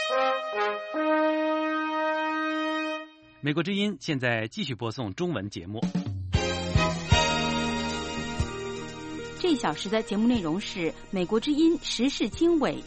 美国之音现在继续播送中文节目。 这一小时的节目内容是美国之音时事经纬。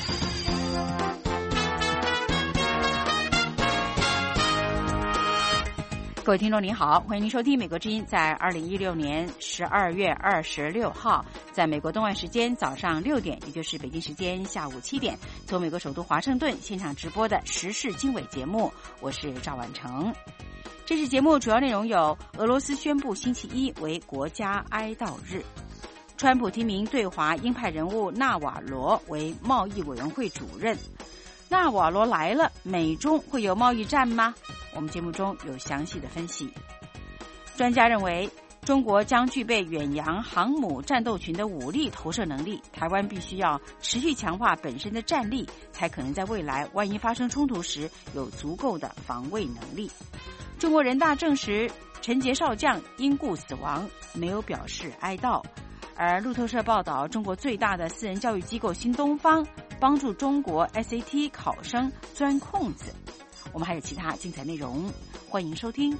各位听众您好，欢迎您收听美国之音在2016年12月26号在美国东岸时间早上6点，也就是北京时间下午7点，从美国首都华盛顿现场直播的时事经纬节目，我是赵婉成。这次节目主要内容有：俄罗斯宣布星期一为国家哀悼日；川普提名对华鹰派人物纳瓦罗为贸易委员会主任。纳瓦罗来了，美中会有贸易战吗？我们节目中有详细的分析。专家认为，中国将具备远洋航母战斗群的武力投射能力，台湾必须要持续强化本身的战力，才可能在未来万一发生冲突时有足够的防卫能力。中国人大证实陈捷少将因故死亡，没有表示哀悼。而路透社报道，中国最大的私人教育机构新东方帮助中国 SAT 考生钻空子。我们还有其他精彩内容，欢迎收听。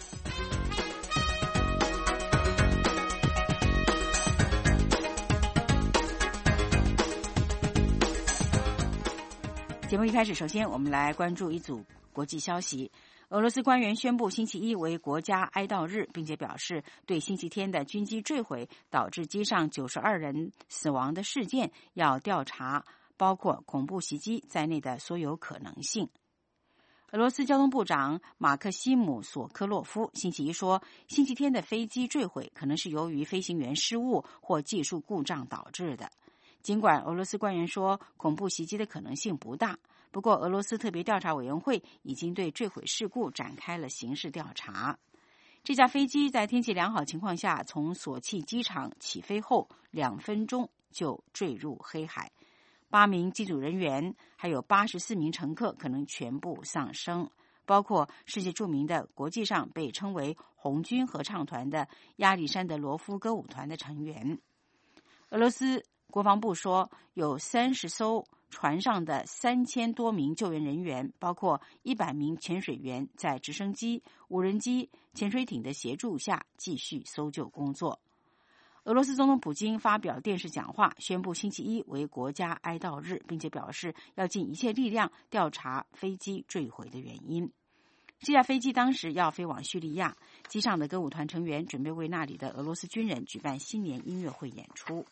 节目一开始，首先我们来关注一组国际消息。俄罗斯官员宣布星期一为国家哀悼日，并且表示对星期天的军机坠毁导致机上92人死亡的事件要调查包括恐怖袭击在内的所有可能性。俄罗斯交通部长马克西姆·索科洛夫星期一说，星期天的飞机坠毁可能是由于飞行员失误或技术故障导致的。尽管俄罗斯官员说恐怖袭击的可能性不大，不过俄罗斯特别调查委员会已经对坠毁事故展开了刑事调查。这架飞机在天气良好情况下从索契机场起飞后2分钟就坠入黑海，8名机组人员还有84名乘客可能全部丧生，包括世界著名的国际上被称为红军合唱团的亚历山德罗夫歌舞团的成员。俄罗斯国防部说，有30艘船上的3000多名救援人员，包括100名潜水员，在直升机、无人机、潜水艇的协助下继续搜救工作。俄罗斯总统普京发表电视讲话，宣布星期一为国家哀悼日，并且表示要尽一切力量调查飞机坠毁的原因。这架飞机当时要飞往叙利亚，机上的歌舞团成员准备为那里的俄罗斯军人举办新年音乐会演出。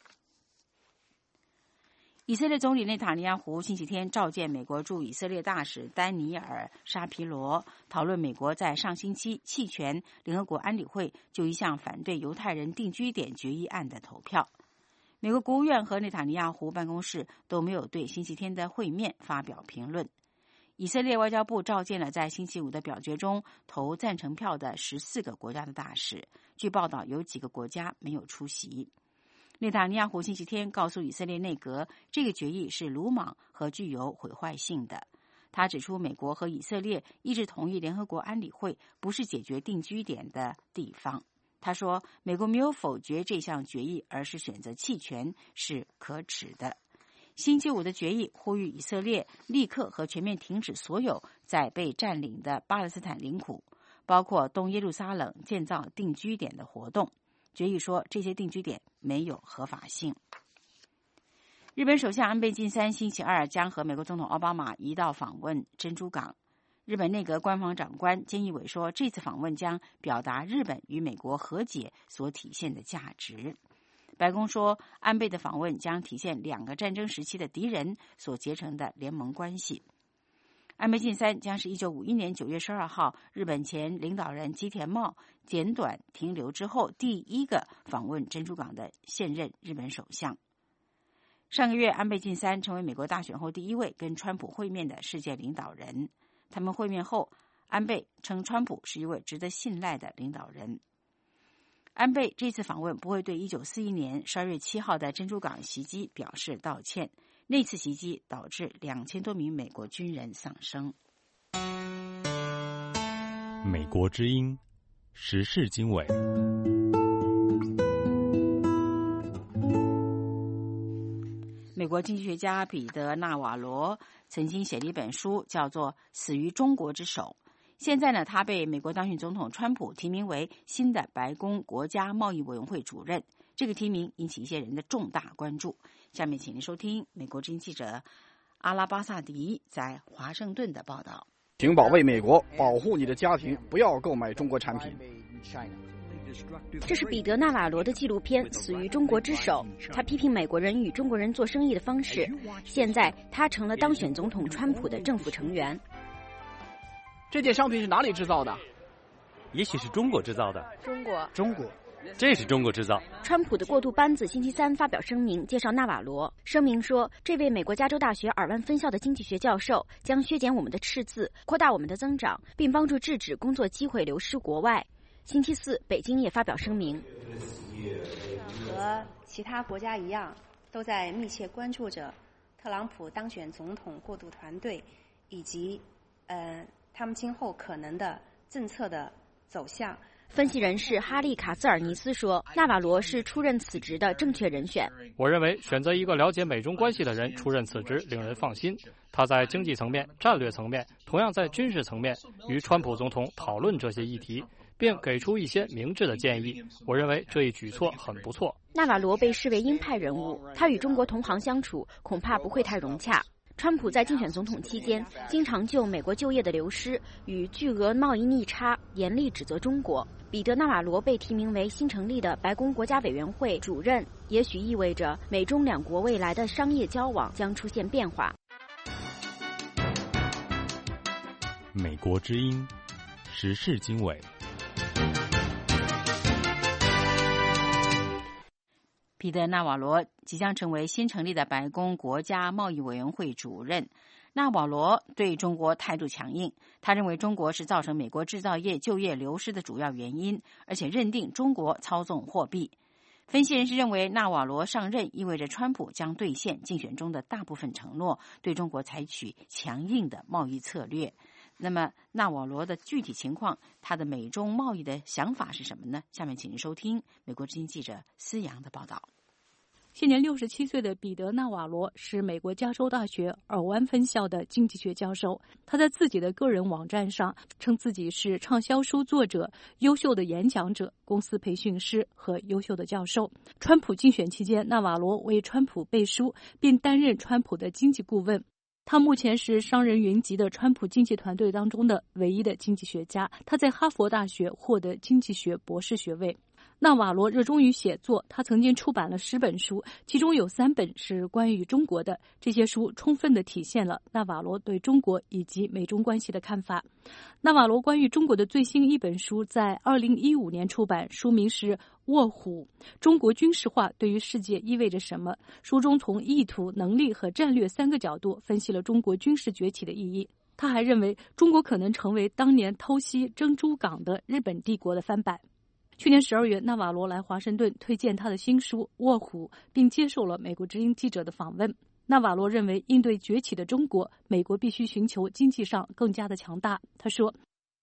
以色列总理内塔尼亚胡星期天召见美国驻以色列大使丹尼尔·沙皮罗，讨论美国在上星期弃权联合国安理会就一项反对犹太人定居点决议案的投票。美国国务院和内塔尼亚胡办公室都没有对星期天的会面发表评论。以色列外交部召见了在星期五的表决中投赞成票的14个国家的大使，据报道有几个国家没有出席。内塔尼亚胡星期天告诉以色列内阁，这个决议是鲁莽和具有毁坏性的。他指出，美国和以色列一致同意联合国安理会不是解决定居点的地方。他说，美国没有否决这项决议，而是选择弃权，是可耻的。星期五的决议呼吁以色列立刻和全面停止所有在被占领的巴勒斯坦领土，包括东耶路撒冷建造定居点的活动。决议说，这些定居点没有合法性。日本首相安倍晋三星期二将和美国总统奥巴马一道访问珍珠港。日本内阁官房长官菅义伟说，这次访问将表达日本与美国和解所体现的价值。白宫说，安倍的访问将体现2个战争时期的敌人所结成的联盟关系。安倍晋三将是1951年9月12号日本前领导人吉田茂简短停留之后第一个访问珍珠港的现任日本首相。上个月，安倍晋三成为美国大选后第一位跟川普会面的世界领导人。他们会面后，安倍称川普是一位值得信赖的领导人。安倍这次访问不会对1941年12月7号的珍珠港袭击表示道歉，那次袭击导致2000多名美国军人丧生。 美国之音时事经纬。 美美国经济学家彼得·纳瓦罗曾经写了一本书，叫做《死于中国之手》。现在呢，他被美国当选总统川普提名为新的白宫国家贸易委员会主任。这个提名引起一些人的重大关注。下面请您收听美国之音记者阿拉巴萨迪在华盛顿的报道。 请保卫美国，保护你的家庭，不要购买中国产品。 这是彼得·纳瓦罗的纪录片《死于中国之手》，他批评美国人与中国人做生意的方式。现在他成了当选总统川普的政府成员。 这件商品是哪里制造的？ 也许是中国制造的。 中国。 这是中国制造。 川普的过渡班子星期三发表声明介绍纳瓦罗，声明说，这位美国加州大学尔湾分校的经济学教授将削减我们的赤字，扩大我们的增长，并帮助制止工作机会流失国外。星期四，北京也发表声明， 和其他国家一样，都在密切关注着特朗普当选总统过渡团队以及他们今后可能的政策的走向。 分析人士哈利·卡斯尔尼斯说，纳瓦罗是出任此职的正确人选。 我认为选择一个了解美中关系的人出任此职令人放心。他在经济层面、战略层面，同样在军事层面与川普总统讨论这些议题，并给出一些明智的建议。我认为这一举措很不错。 纳瓦罗被视为鹰派人物，他与中国同行相处恐怕不会太融洽。川普在竞选总统期间，经常就美国就业的流失与巨额贸易逆差严厉指责中国。彼得·纳瓦罗被提名为新成立的白宫国家委员会主任，也许意味着美中两国未来的商业交往将出现变化。 美国之音，时事经纬。 彼得·纳瓦罗即将成为新成立的白宫国家贸易委员会主任。纳瓦罗对中国态度强硬，他认为中国是造成美国制造业就业流失的主要原因，而且认定中国操纵货币。分析人士认为，纳瓦罗上任意味着川普将兑现竞选中的大部分承诺，对中国采取强硬的贸易策略。那么，纳瓦罗的具体情况，他的美中贸易的想法是什么呢？下面请您收听美国之音记者思阳的报道。 现年67岁的彼得·纳瓦罗是美国加州大学尔湾分校的经济学教授。他在自己的个人网站上称自己是畅销书作者、优秀的演讲者、公司培训师和优秀的教授。川普竞选期间，纳瓦罗为川普背书，并担任川普的经济顾问。他目前是商人云集的川普经济团队当中的唯一的经济学家。他在哈佛大学获得经济学博士学位。纳瓦罗热衷于写作，他曾经出版了10本书，其中有3本是关于中国的。这些书充分地体现了纳瓦罗对中国以及美中关系的看法。纳瓦罗关于中国的最新一本书在2015年出版，书名是《卧虎：中国军事化对于世界意味着什么》。书中从意图、能力和战略3个角度分析了中国军事崛起的意义。他还认为中国可能成为当年偷袭珍珠港的日本帝国的翻版。去年12月，纳瓦罗来华盛顿推荐他的新书《卧虎》，并接受了美国之音记者的访问。纳瓦罗认为，应对崛起的中国，美国必须寻求经济上更加的强大。他说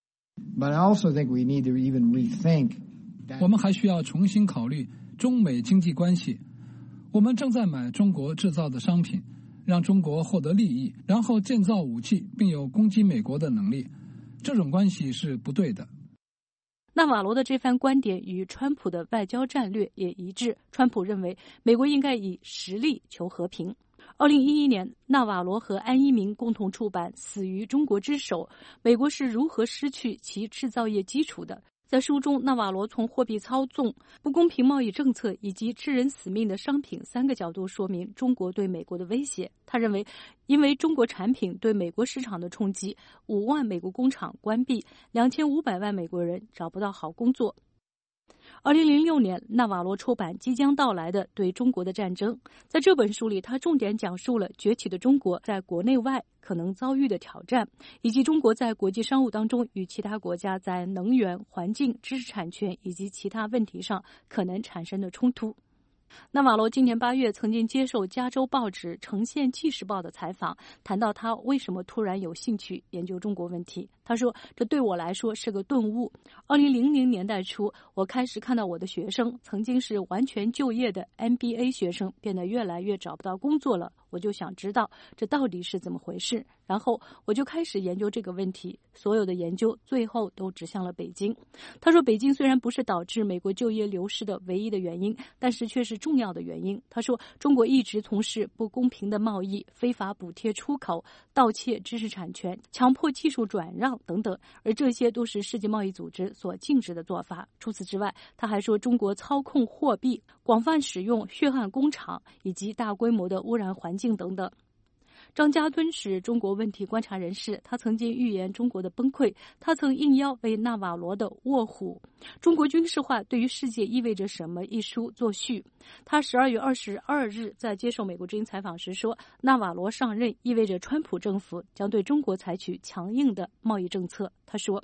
But I also think we need to even rethink that. 我们还需要重新考虑中美经济关系。我们正在买中国制造的商品，让中国获得利益，然后建造武器，并有攻击美国的能力。这种关系是不对的。 纳瓦罗的这番观点与川普的外交战略也一致。川普认为美国应该以实力求和平。2011年，纳瓦罗和安一鸣共同出版《死于中国之手：美国是如何失去其制造业基础的》。在书中，纳瓦罗从货币操纵、不公平贸易政策以及致人死命的商品3个角度说明中国对美国的威胁。他认为，因为中国产品对美国市场的冲击，5万美国工厂关闭，2500万美国人找不到好工作。2006年，纳瓦罗出版《即将到来的对中国的战争》。在这本书里，他重点讲述了崛起的中国在国内外可能遭遇的挑战，以及中国在国际商务当中与其他国家在能源、环境、知识产权以及其他问题上可能产生的冲突。纳瓦罗今年8月曾经接受加州报纸《呈现纪事报》的采访，谈到他为什么突然有兴趣研究中国问题。他说，这对我来说是个顿悟。2000年代初，我开始看到我的学生，曾经是完全就业的 MBA 学生，变得越来越找不到工作了。 我就想知道这到底是怎么回事，然后我就开始研究这个问题，所有的研究最后都指向了北京。他说，北京虽然不是导致美国就业流失的唯一的原因，但是却是重要的原因。他说，中国一直从事不公平的贸易、非法补贴出口、盗窃知识产权、强迫技术转让等等，而这些都是世界贸易组织所禁止的做法。除此之外，他还说中国操控货币、广泛使用血汗工厂以及大规模的污染环境等等。张家敦是中国问题观察人士，他曾经预言中国的崩溃，他曾应邀为纳瓦罗的《卧虎：中国军事化对于世界意味着什么》一书作序。他12月22日在接受美国之音采访时说，纳瓦罗上任意味着川普政府将对中国采取强硬的贸易政策。他说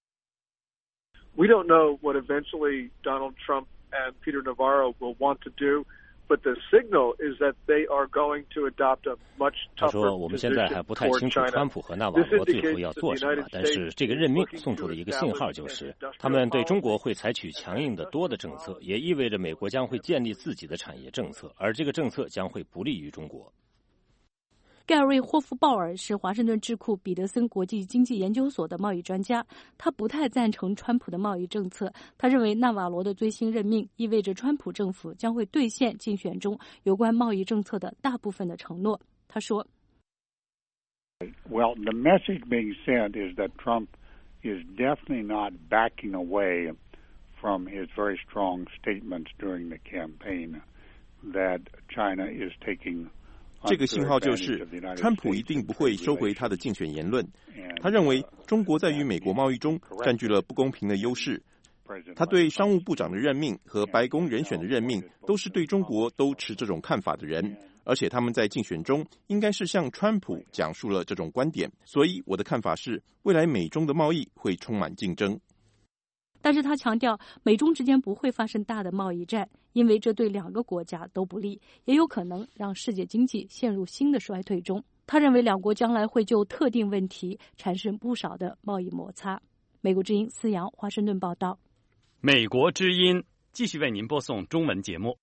We don't know what eventually Donald Trump and Peter Navarro will want to do.But the signal is that they are going to adopt a much tougher position toward China. 他说，我们现在还不太清楚川普和纳瓦罗最后要做什么，但是这个任命送出的一个信号就是，他们对中国会采取强硬的多的政策，也意味着美国将会建立自己的产业政策，而这个政策将会不利于中国。盖瑞·霍夫鲍尔是华盛顿智库彼得森国际经济研究所的贸易专家，他不太赞成川普的贸易政策。他认为纳瓦罗的最新任命意味着川普政府将会兑现竞选中有关贸易政策的大部分的承诺。他说 Well, the message being sent is that Trump is definitely not backing away from his very strong statements during the campaign that China is taking 这个信号就是，川普一定不会收回他的竞选言论。他认为中国在与美国贸易中占据了不公平的优势。他对商务部长的任命和白宫人选的任命都是对中国都持这种看法的人，而且他们在竞选中应该是向川普讲述了这种观点。所以我的看法是，未来美中的贸易会充满竞争。但是他强调，美中之间不会发生大的贸易战，因为这对两个国家都不利，也有可能让世界经济陷入新的衰退中。他认为两国将来会就特定问题产生不少的贸易摩擦。美国之音思阳，华盛顿报道。 美国之音继续为您播送中文节目。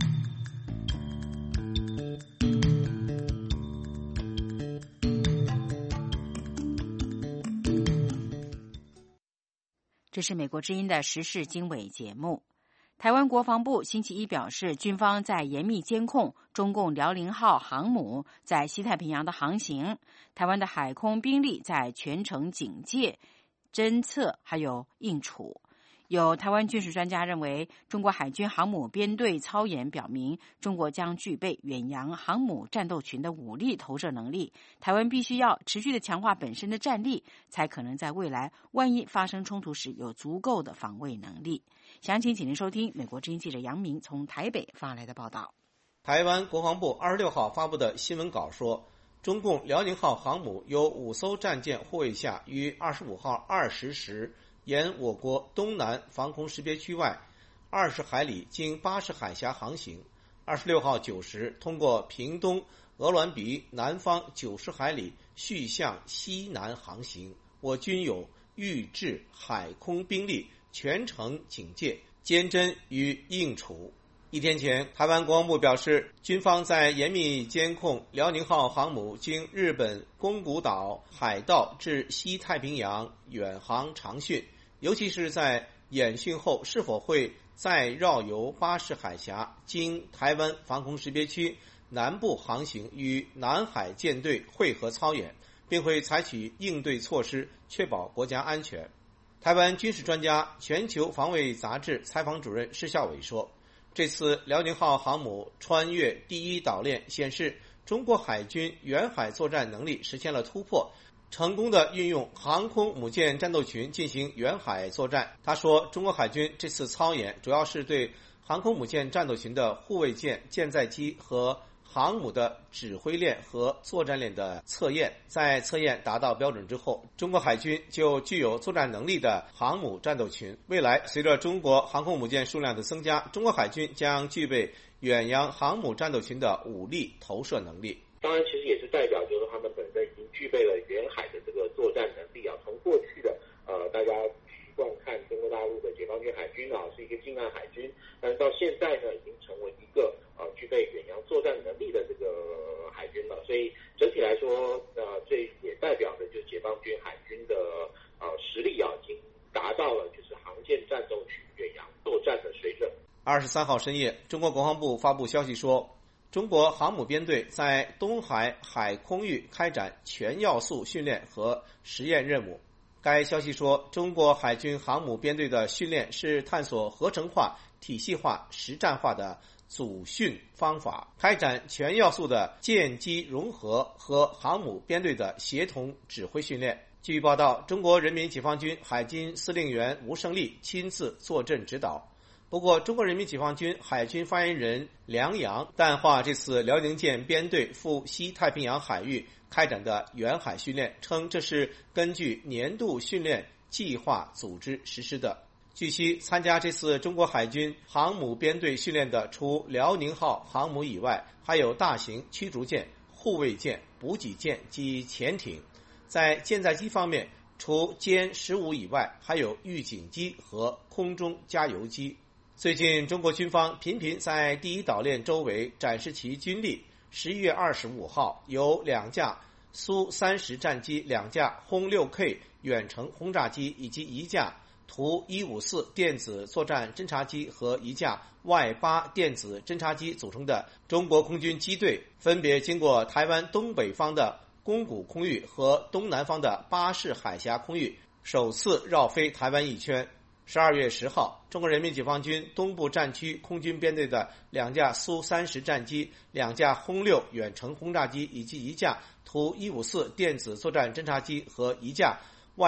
这是美国之音的时事经纬节目。台湾国防部星期一表示，军方在严密监控中共辽宁号航母在西太平洋的航行，台湾的海空兵力在全程警戒、侦测还有应处。有台湾军事专家认为，中国海军航母编队操演表明，中国将具备远洋航母战斗群的武力投射能力。台湾必须要持续的强化本身的战力，才可能在未来万一发生冲突时有足够的防卫能力。详情请您收听美国之音记者杨明从台北发来的报道。 台湾国防部26号发布的新闻稿说，中共辽宁号航母由5艘战舰护卫下于25号20时沿我国东南防空识别区外20海里经巴士海峡航行，26号9时通过屏东鹅銮鼻南方90海里续向西南航行。我军有预制海空兵力全程警戒、监侦与应处。一天前，台湾国防部表示，军方在严密监控辽宁号航母经日本宫古岛海盗至西太平洋远航长训，尤其是在演训后是否会再绕游巴士海峡，经台湾防空识别区南部航行，与南海舰队会合操演，并会采取应对措施，确保国家安全。台湾军事专家、全球防卫杂志采访主任施孝伟说，这次辽宁号航母穿越第一岛链显示，中国海军远海作战能力实现了突破，成功的运用航空母舰战斗群进行远海作战。他说，中国海军这次操演主要是对航空母舰战斗群的护卫舰、舰载机和航母的指挥链和作战链的测验，在测验达到标准之后，中国海军就具有作战能力的航母战斗群。未来随着中国航空母舰数量的增加，中国海军将具备远洋航母战斗群的武力投射能力。 当然其实也是代表就是他们本身已经具备了远海的这个作战能力啊。从过去的大家习惯看中国大陆的解放军海军啊是一个近岸海军，但是到现在呢已经成为一个具备远洋作战能力的这个海军说，这也代表着就是解放军海军的实力已经达到了就是航舰战斗群远洋作战的水准。 23号深夜，中国国防部发布消息说，中国航母编队在东海海空域开展全要素训练和实验任务。该消息说，中国海军航母编队的训练是探索合成化、体系化、实战化的组训方法，开展全要素的舰机融合和航母编队的协同指挥训练。据报道，中国人民解放军海军司令员吴胜利亲自坐镇指导。不过，中国人民解放军海军发言人梁阳淡化这次辽宁舰编队赴西太平洋海域开展的远海训练，称这是根据年度训练计划组织实施的。据悉，参加这次中国海军航母编队训练的，除辽宁号航母以外，还有大型驱逐舰、护卫舰、补给舰及潜艇。在舰载机方面，除歼15以外，还有预警机和空中加油机。最近，中国军方频频在第一岛链周围展示其军力。11月25号，有2架苏30战机、2架轰 6K 远程轰炸机以及1架图154电子作战侦察机和1架Y8电子侦察机组成的中国空军机队，分别经过台湾东北方的宫古空域和东南方的巴士海峡空域，首次绕飞台湾一圈。12月10号，中国人民解放军东部战区空军编队的2架苏30战机、2架轰6远程轰炸机以及1架图154电子作战侦察机和1架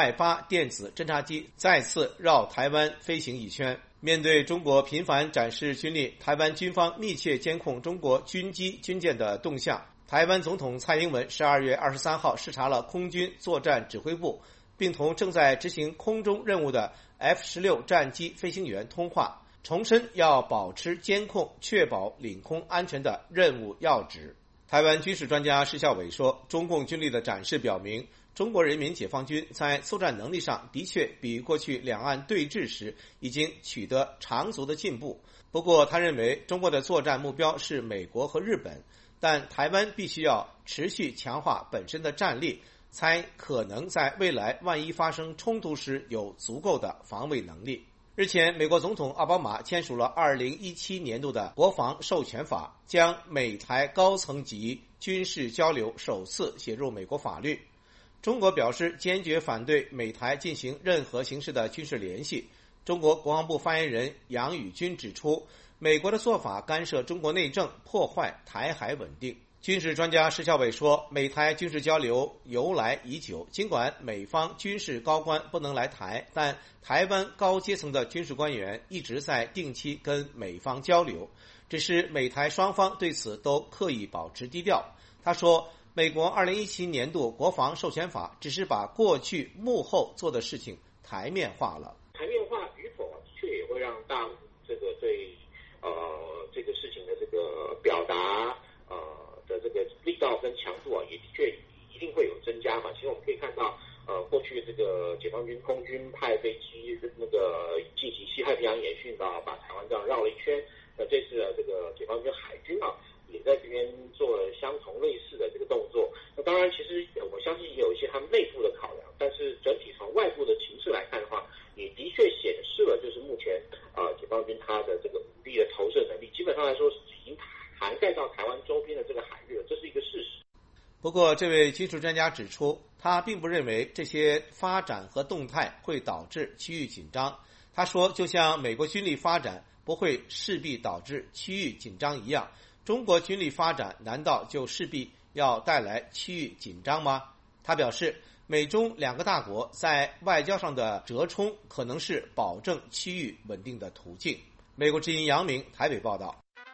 Y8电子侦察机再次绕台湾飞行一圈。面对中国频繁展示军力，台湾军方密切监控中国军机军舰的动向。台湾总统蔡英文12月23号视察了空军作战指挥部，并同正在执行空中任务的 F-16战机飞行员通话，重申要保持监控，确保领空安全的任务要旨。台湾军事专家施孝伟说，中共军力的展示表明，中国人民解放军在作战能力上的确比过去两岸对峙时已经取得长足的进步。不过，他认为中国的作战目标是美国和日本，但台湾必须要持续强化本身的战力，才可能在未来万一发生冲突时有足够的防卫能力。日前，美国总统奥巴马签署了2017年度的国防授权法，将美台高层级军事交流首次写入美国法律。中国表示坚决反对美台进行任何形式的军事联系。中国国防部发言人杨宇军指出，美国的做法干涉中国内政，破坏台海稳定。军事专家施孝伟说，美台军事交流由来已久，尽管美方军事高官不能来台，但台湾高阶层的军事官员一直在定期跟美方交流，只是美台双方对此都刻意保持低调。他说，美国2017年度国防授权法只是把过去幕后做的事情台面化了。 台面化与否，的确也会让大陆这个对这个事情的这个表达的这个力道跟强度也的确一定会有增加嘛。其实我们可以看到，过去这个解放军空军派飞机那个进行西太平洋演训把台湾这样绕了一圈。那这次这个解放军海军也在这边做了相同类似的这个动作。那当然，其实我相信也有一些他们内部的考量，但是整体从外部的情势来看的话，也的确显示了就是目前解放军它的这个武力的投射能力，基本上来说已经涵盖到台湾周边的这个海域了，这是一个事实。 不过，这位军事专家指出，他并不认为这些发展和动态会导致区域紧张。他说，就像美国军力发展不会势必导致区域紧张一样，中国军力发展难道就势必要带来区域紧张吗？他表示，美中两个大国在外交上的折冲可能是保证区域稳定的途径。美国之音杨明台北报道。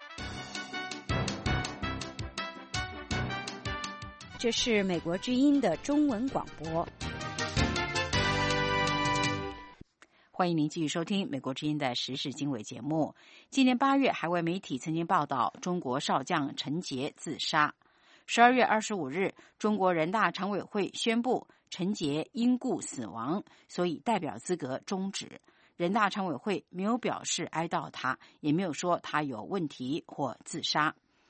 这是美国之音的中文广播。 欢迎您继续收听美国之音的时事经纬节目。今年8月，海外媒体曾经报道中国少将陈杰自杀。12月25日，中国人大常委会宣布陈杰因故死亡，所以代表资格终止。人大常委会没有表示哀悼他，也没有说他有问题或自杀。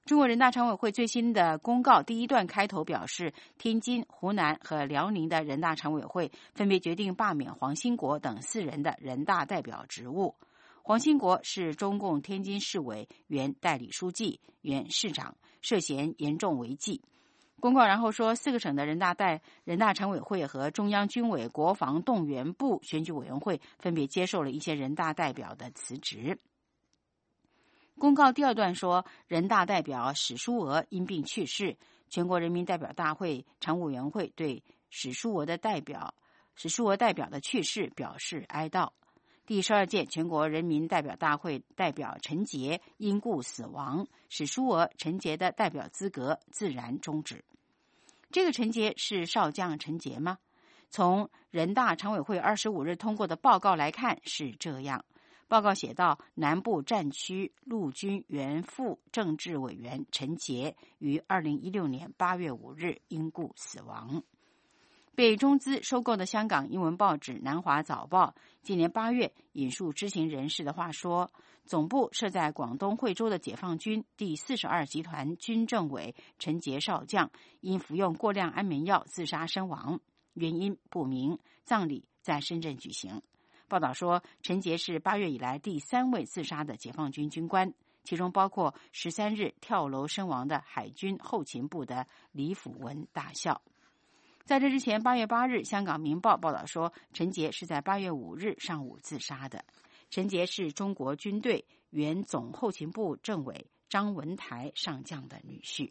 中国人大常委会最新的公告第一段开头表示，天津、湖南和辽宁的人大常委会分别决定罢免黄兴国等4人的人大代表职务。黄兴国是中共天津市委原代理书记、原市长，涉嫌严重违纪。公告然后说，4个省的人大常委会和中央军委国防动员部选举委员会分别接受了一些人大代表的辞职。公告第2段说，人大代表史书娥因病去世，全国人民代表大会常务委员会对史书娥代表的去世表示哀悼。第12届全国人民代表大会代表陈杰因故死亡，史书娥、陈杰的代表资格自然终止。这个陈杰是少将陈杰吗？从人大常委会25日通过的报告来看是这样。报告写道，南部战区陆军原副政治委员陈杰于2016年8月5日因故死亡。被中资收购的香港英文报纸《南华早报》今年8月引述知情人士的话说，总部设在广东惠州的解放军第42集团军政委陈杰少将因服用过量安眠药自杀身亡，原因不明，葬礼在深圳举行。报道说，陈杰是8月以来第3位自杀的解放军军官，其中包括13日跳楼身亡的海军后勤部的李辅文大校。在这之前，8月8日，香港《明报》报道说，陈杰是在8月5日上午自杀的。陈杰是中国军队原总后勤部政委张文台上将的女婿。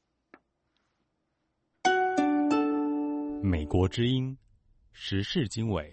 美国之音时事经纬。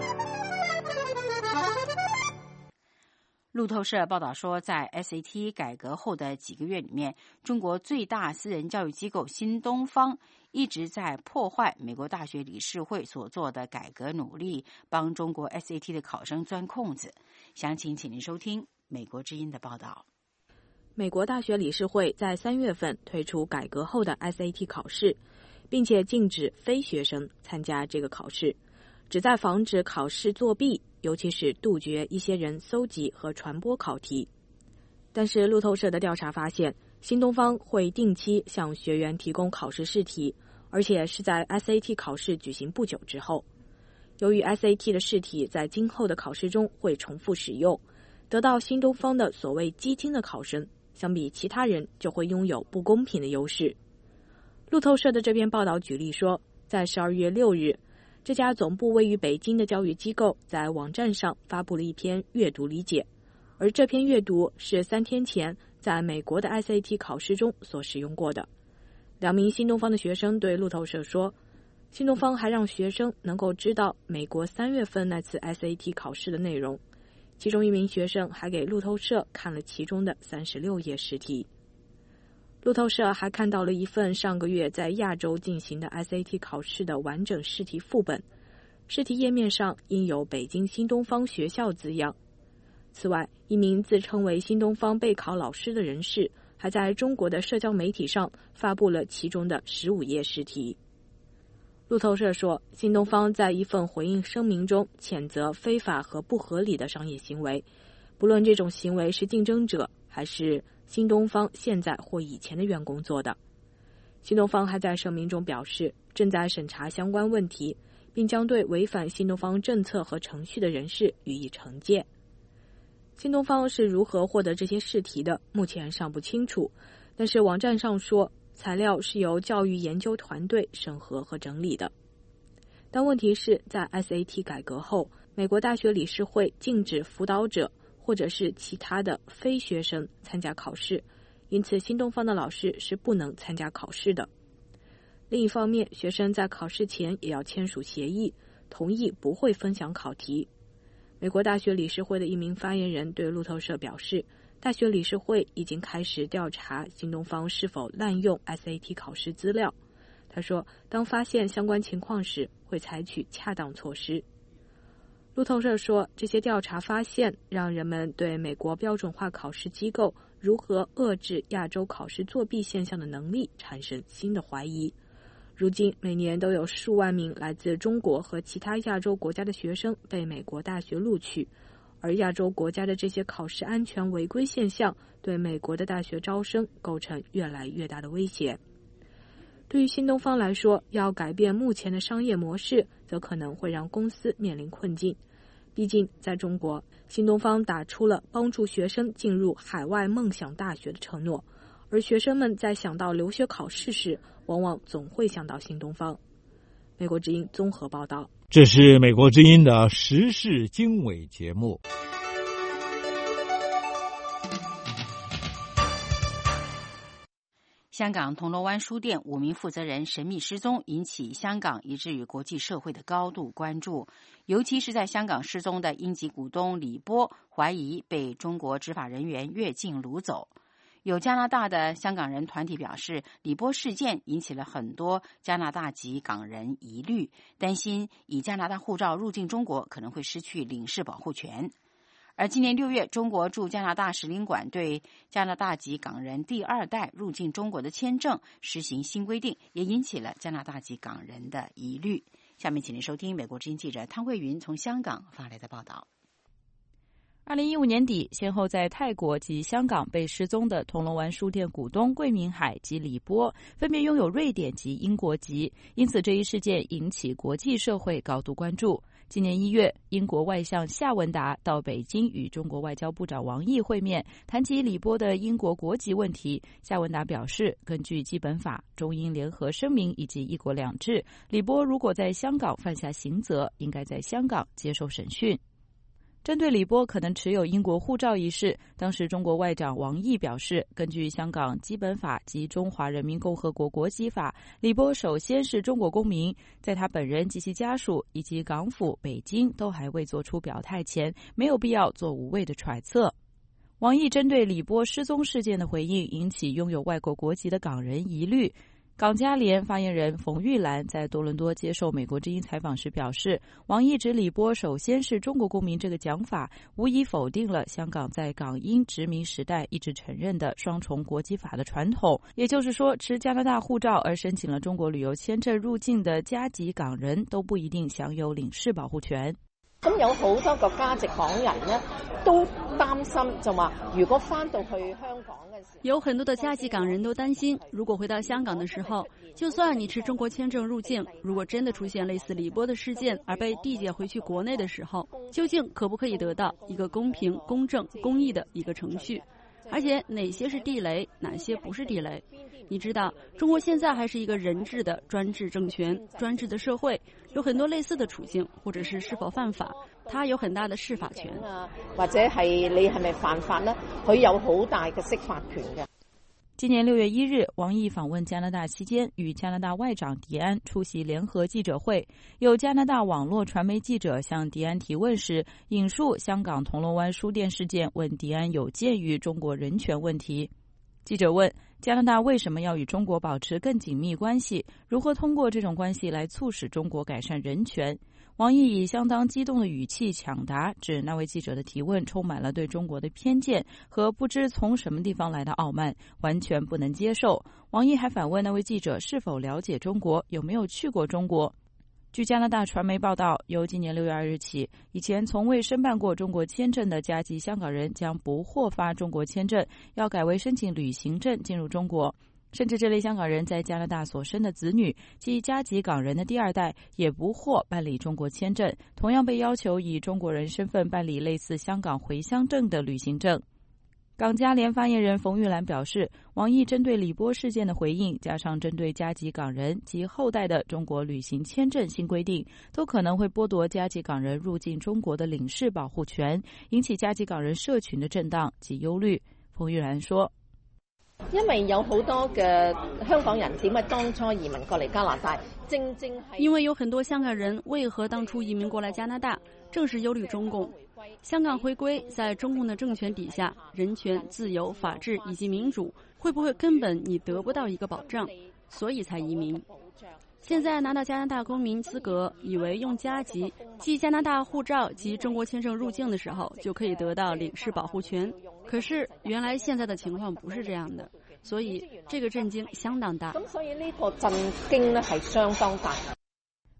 路透社报道说，在 SAT 改革后的几个月里面，中国最大私人教育机构新东方一直在破坏美国大学理事会所做的改革努力，帮中国 SAT 的考生钻空子。详情请您收听美国之音的报道。 美国大学理事会在3月份推出改革后的 SAT 考试，并且禁止非学生参加这个考试，旨在防止考试作弊，尤其是杜绝一些人搜集和传播考题。但是路透社的调查发现，新东方会定期向学员提供考试试题，而且是在 SAT 考试举行不久之后。由于 SAT 的试题在今后的考试中会重复使用，得到新东方的所谓基金的考生，相比其他人就会拥有不公平的优势。路透社的这篇报道举例说，在12月6日，这家总部位于北京的教育机构在网站上发布了一篇阅读理解，而这篇阅读是3天前在美国的 SAT 考试中所使用过的。2名新东方的学生对路透社说，新东方还让学生能够知道美国3月份那次 SAT 考试的内容，其中1名学生还给路透社看了其中的36页试题。路透社还看到了一份上个月在亚洲进行的 SAT 考试的完整试题副本，试题页面上印有北京新东方学校字样。此外，1名自称为新东方备考老师的人士还在中国的社交媒体上发布了其中的15页试题。路透社说，新东方在一份回应声明中谴责非法和不合理的商业行为，不论这种行为是竞争者还是新东方现在或以前的员工做的。新东方还在声明中表示，正在审查相关问题，并将对违反新东方政策和程序的人士予以惩戒。新东方是如何获得这些试题的，目前尚不清楚，但是网站上说，材料是由教育研究团队审核和整理的。但问题是，在 SAT 改革后，美国大学理事会禁止辅导者或者是其他的非学生参加考试，因此新东方的老师是不能参加考试的。另一方面，学生在考试前也要签署协议，同意不会分享考题。美国大学理事会的一名发言人对路透社表示，大学理事会已经开始调查新东方是否滥用 SAT 考试资料。他说，当发现相关情况时，会采取恰当措施。路透社说，这些调查发现让人们对美国标准化考试机构如何遏制亚洲考试作弊现象的能力产生新的怀疑。如今，每年都有数万名来自中国和其他亚洲国家的学生被美国大学录取， 而亚洲国家的这些考试安全违规现象对美国的大学招生构成越来越大的威胁。对于新东方来说，要改变目前的商业模式，则可能会让公司面临困境。毕竟在中国，新东方打出了帮助学生进入海外梦想大学的承诺，而学生们在想到留学考试时，往往总会想到新东方。美国之音综合报道。 这是美国之音的时事经纬节目。 香港铜锣湾书店5名负责人神秘失踪，引起香港以至于国际社会的高度关注。尤其是在香港失踪的英籍股东李波，怀疑被中国执法人员越境掳走。有加拿大的香港人团体表示，李波事件引起了很多加拿大籍港人疑虑，担心以加拿大护照入境中国可能会失去领事保护权。而今年6月，中国驻加拿大使领馆对加拿大籍港人第2代入境中国的签证实行新规定，也引起了加拿大籍港人的疑虑。下面请您收听美国之音记者汤慧云从香港发来的报道。 2015年底，先后在泰国及香港被失踪的铜锣湾书店股东桂明海及李波，分别拥有瑞典及英国籍，因此这一事件引起国际社会高度关注。今年1月，英国外相夏文达到北京与中国外交部长王毅会面，谈及李波的英国国籍问题。夏文达表示，根据基本法、中英联合声明以及一国两制，李波如果在香港犯下刑责，应该在香港接受审讯。针对李波可能持有英国护照一事，当时中国外长王毅表示，根据香港基本法及中华人民共和国国籍法，李波首先是中国公民，在他本人及其家属以及港府、北京都还未做出表态前，没有必要做无谓的揣测。王毅针对李波失踪事件的回应引起拥有外国国籍的港人疑虑。港加联发言人冯玉兰在多伦多接受美国之音采访时表示，王毅指李波首先是中国公民这个讲法，无疑否定了香港在港英殖民时代一直承认的双重国籍法的传统。也就是说，持加拿大护照而申请了中國旅遊簽證入境的加籍港人都不一定享有領事保護權。 咁有好多個加籍港人呢，都擔心就話，如果翻到去香港嘅時候， 有很多的加籍港人都擔心，如果回到香港的時候，就算你持中國簽證入境，如果真的出現類似李波的事件而被遞解回去國內的時候，究竟可不可以得到一個公平、公正、公義的一個程序？而且哪些是地雷，哪些不是地雷？你知道，中國現在還是一個人治的專制政權、專制的社會，有很多類似的處境，或者是否犯法，它有很大的釋法權。 或者係你係咪犯法呢？佢有好大嘅釋法權嘅。 今年6月1日，王毅訪問加拿大期間，與加拿大外長迪安出席聯合記者會。有加拿大網絡傳媒記者向迪安提問時，引述香港銅鑼灣書店事件，問迪安有鑑於中國人權問題。記者問，加拿大為什麼要與中國保持更緊密關係？如何通過這種關係來促使中國改善人權？王毅以相當激動的語氣搶答，指那位記者的提問充滿了對中國的偏見和不知從什麼地方來的傲慢，完全不能接受。王毅還反問那位記者是否了解中國，有沒有去過中國。據加拿大傳媒報道，由今年6月2日起，以前從未申辦過中國簽證的加籍香港人將不獲發中國簽證，要改為申請旅行證進入中國。甚至這類香港人在加拿大所生的子女，即加籍港人的第2代，也不獲辦理中國簽證，同樣被要求以中國人身份辦理類似香港回鄉證的旅行證。港加聯發言人馮玉蘭表示，王毅針對李波事件的回應，加上針對加籍港人及後代的中國旅行簽證新規定，都可能會剝奪加籍港人入境中國的領事保護權，引起加籍港人社群的震盪及憂慮。馮玉蘭說， 因為有好多嘅香港人點解當初移民過嚟加拿大，正係因為有很多香港人為何當初移民過來加拿大，正是憂慮中共。香港回歸在中共的政權底下，人權、自由、法治以及民主會不會根本你得不到一個保障，所以才移民。現在拿到加拿大公民資格，以為用加籍即加拿大護照及中國簽證入境的時候就可以得到領事保護權，可是原來現在的情況不是這樣的，所以這個震驚相當大。 咁所以呢個震驚呢係相當大。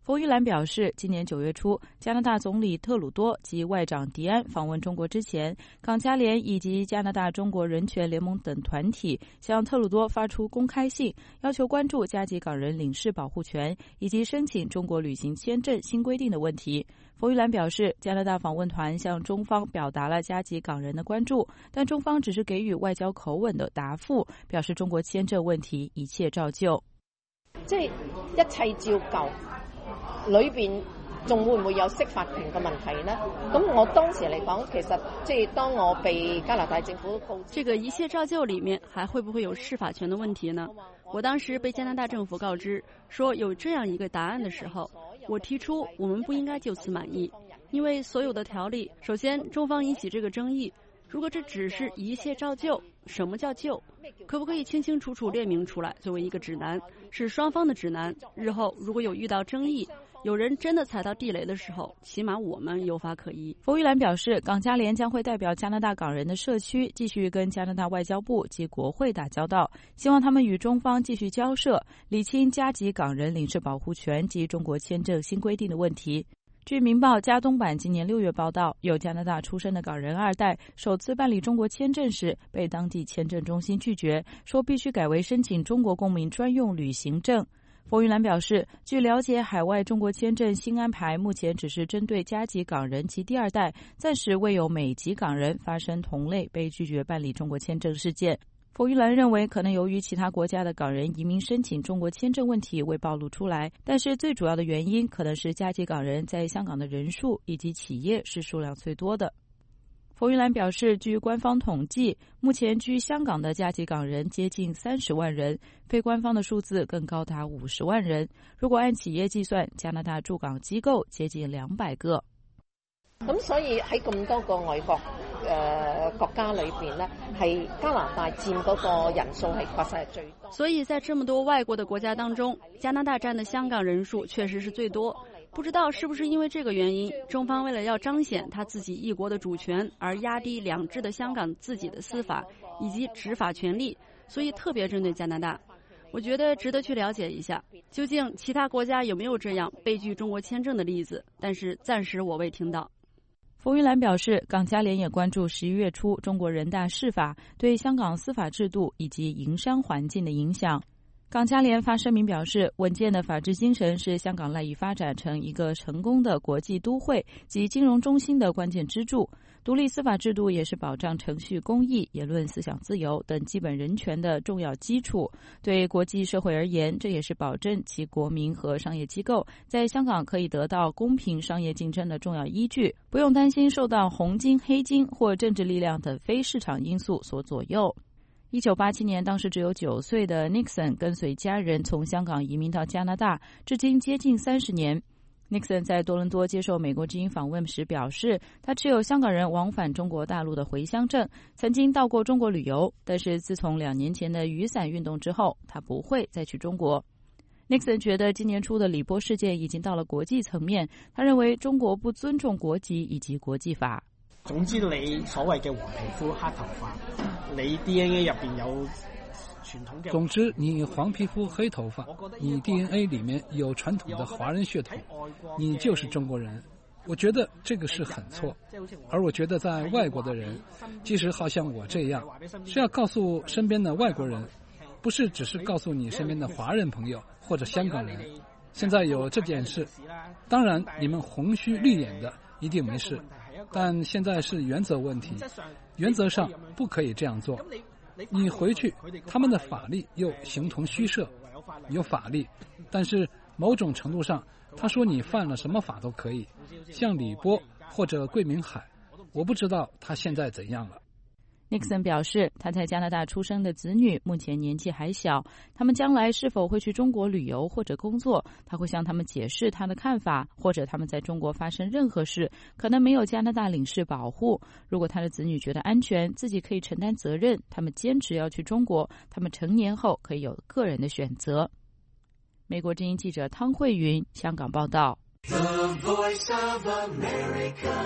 冯玉兰表示，今年9月初，加拿大总理特鲁多及外长迪安访问中国之前，港加联以及加拿大中国人权联盟等团体向特鲁多发出公开信，要求关注加籍港人领事保护权以及申请中国旅行签证新规定的问题。冯玉兰表示，加拿大访问团向中方表达了加籍港人的关注，但中方只是给予外交口吻的答复，表示中国签证問題一切照舊。 即係一切照舊。裏邊仲會唔會有釋法權嘅問題呢？咁我當時嚟講，其實即係當我被加拿大政府告知， 這個一切照舊裡面還會不會有釋法權的問題呢？我當時被加拿大政府告知說有這樣一個答案的時候，我提出我們不應該就此滿意，因為所有的條例，首先中方引起這個爭議，如果這只是一切照舊，什麼叫舊？可不可以清清楚楚列明出來，作為一個指南，是雙方的指南，日後如果有遇到爭議，有人真的踩到地雷的時候，起碼我們有法可依。 冯玉蘭表示，港加聯將會代表加拿大港人的社區繼續跟加拿大外交部及國會打交道，希望他們與中方繼續交涉，理清加籍港人領事保護權及中國簽證新規定的問題。據《明報》加東版今年6月報道，有加拿大出生的港人2代首次辦理中國簽證時，被當地簽證中心拒絕，說必須改為申請中國公民專用旅行證。冯玉蘭表示，據了解，海外中國簽證新安排目前只是針對加籍港人及第二代，暫時未有美籍港人發生同類被拒絕辦理中國簽證事件。冯玉蘭認為，可能由於其他國家的港人移民申請中國簽證問題未暴露出來，但是最主要的原因可能是加籍港人在香港的人數以及企業是數量最多的。冯玉蘭表示，據官方統計，目前居香港的加籍港人接近30萬人，非官方的數字更高達50萬人。如果按企業計算，加拿大駐港機構接近200個。 咁所以喺咁多個外國國家裏邊呢，係加拿大佔嗰個人數係確實係最多。 所以在這麼多外國的國家當中，加拿大佔的香港人數確實是最多。不知道是不是因為這個原因，中方為了要彰顯他自己一國的主權，而壓低兩制的香港自己的司法以及執法權力，所以特別針對加拿大。我覺得值得去了解一下，究竟其他國家有沒有這樣被拒中國簽證的例子，但是暫時我未聽到。 冯玉蘭表示，港加聯也關注11月初中國人大釋法對香港司法制度以及營商環境的影響。港加聯發聲明表示，穩健的法治精神是香港賴以發展成一個成功的國際都會及金融中心的關鍵支柱。獨立司法制度也是保障程序公義、言論思想自由等基本人權的重要基礎。對國際社會而言，這也是保證其國民和商業機構在香港可以得到公平商業競爭的重要依據，不用擔心受到紅金、黑金或政治力量等非市場因素所左右。1987年，當時只有9歲的 Nixon 跟隨家人從香港移民到加拿大，至今接近30年。Nixon 在多倫多接受美國之音訪問時表示，他持有香港人往返中國大陸的回鄉證，曾經到過中國旅遊，但是自從2年前的雨傘運動之後，他不會再去中國。Nixon 覺得今年初的李波事件已經到了國際層面，他認為中國不尊重國籍以及國際法。 總之你所謂嘅黃皮膚黑頭髮，你 DNA 入邊有傳統嘅。 總之你黃皮膚黑頭髮，你 DNA 裡面有傳統的華人血統，你就是中國人。我覺得這個是很錯，而我覺得在外國的人，即使好像我這樣，是要告訴身邊的外國人，不是只是告訴你身邊的華人朋友或者香港人，現在有這件事，當然你們紅鬚綠眼的一定沒事，但現在是原則問題，原則上不可以這樣做。你回去，他們的法律又形同虛設，有法律，但是某種程度上，他說你犯了什麼法都可以，像李波或者桂明海，我不知道他現在怎樣了。 Nixon 表示，他在加拿大出生的子女目前年紀還小，他們將來是否會去中國旅遊或者工作，他會向他們解釋他的看法，或者他們在中國發生任何事，可能沒有加拿大領事保護。如果他的子女覺得安全，自己可以承擔責任，他們堅持要去中國，他們成年後可以有個人的選擇。美國之音記者湯慧雲香港報道。The Voice of America。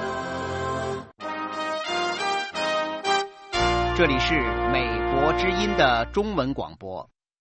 這裡是美國之音的中文廣播。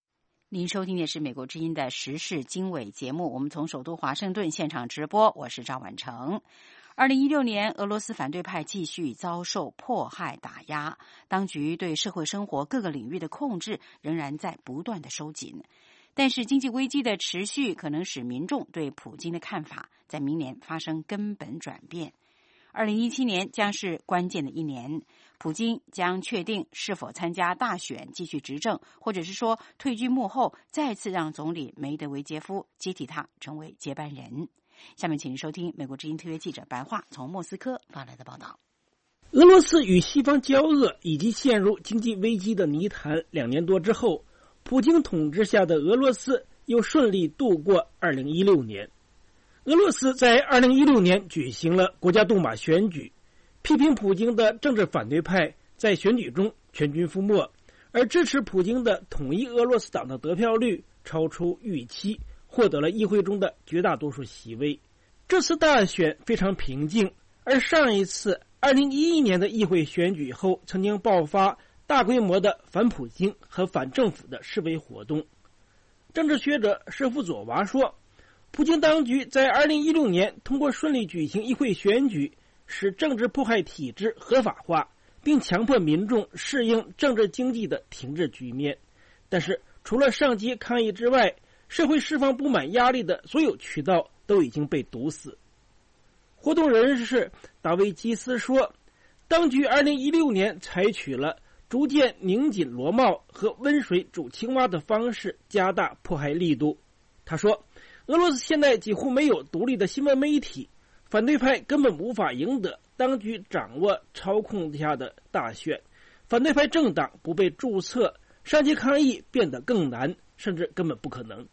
您收听的是美国之音的时事经纬节目，我们从首都华盛顿现场直播，我是赵婉成。2016年，俄罗斯反对派继续遭受迫害打压，当局对社会生活各个领域的控制仍然在不断的收紧。但是经济危机的持续可能使民众对普京的看法在明年发生根本转变。2017年将是关键的一年，普京将确定是否参加大选继续执政，或者是说退居幕后，再次让总理梅德韦杰夫接替他成为接班人。下面请您收听美国之音特约记者白桦从莫斯科发来的报道。 俄罗斯与西方交恶以及陷入经济危机的泥潭2年多之后，普京统治下的俄罗斯又顺利度过2016年。俄罗斯在2016年举行了国家杜马选举，批评普京的政治反对派在选举中全军覆没，而支持普京的统一俄罗斯党的得票率超出预期，获得了议会中的绝大多数席位。这次大选非常平静，而上一次2011年的议会选举后曾经爆发大规模的反普京和反政府的示威活动。政治学者舍夫佐娃说，普京当局在2016年通过顺利举行议会选举，使政治迫害体制合法化，并强迫民众适应政治经济的停滞局面。但是除了上街抗议之外，社会释放不满压力的所有渠道都已经被堵死。活动人士达维基斯说，当局2016年采取了逐渐拧紧螺帽和温水煮青蛙的方式加大迫害力度。他说，俄罗斯现在几乎没有独立的新闻媒体，反对派根本无法赢得当局掌握操控下的大选，反对派政党不被注册，上街抗议变得更难，甚至根本不可能。